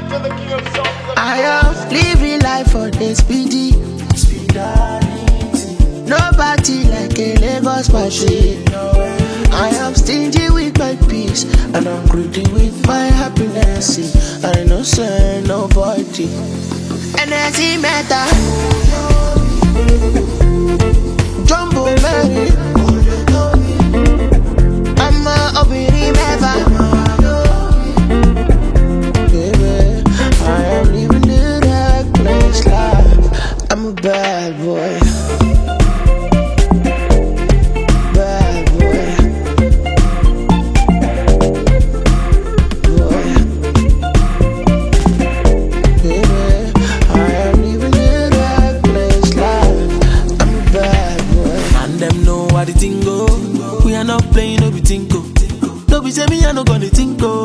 I am living life for the speedy. Nobody like a Lagos machine. I am stingy with my peace, and I'm greedy with my happiness. I know say nobody. Energy matter. Jumbo Mary. I'm a obiri never. Baby, I am living the reckless life. I'm a bad boy. We are not playing, no be tinko. No be say me, I no gonna tinko.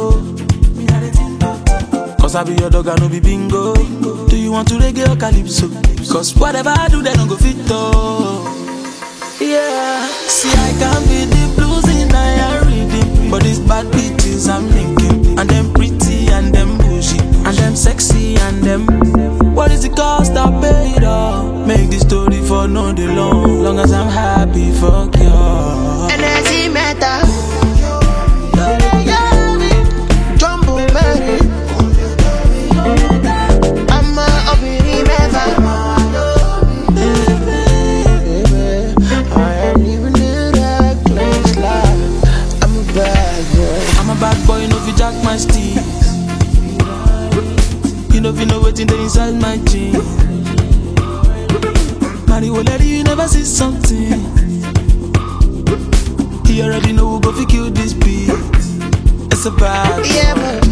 Cause I be your dog, I no be bingo. Do you want to reggae or calypso? Cause whatever I do, they don't go fit though. Yeah, see I can be the blues in I rhythm, but these bad bitches I'm linking, and them pretty and them bushy, and them sexy and them. What is the cost I pay it all? Make this story for no day long as I'm happy, fuck you. Energy matter. Jumbo Mary. I'm a obiri never. Baby, I am living the reckless life. I'm a bad boy. I'm a bad boy, no fi jack my steez. You know fi know what's inside my jeans. Mario Lady, you never see something. He already know who go fi kill this beat. It's a bad boy. Yeah,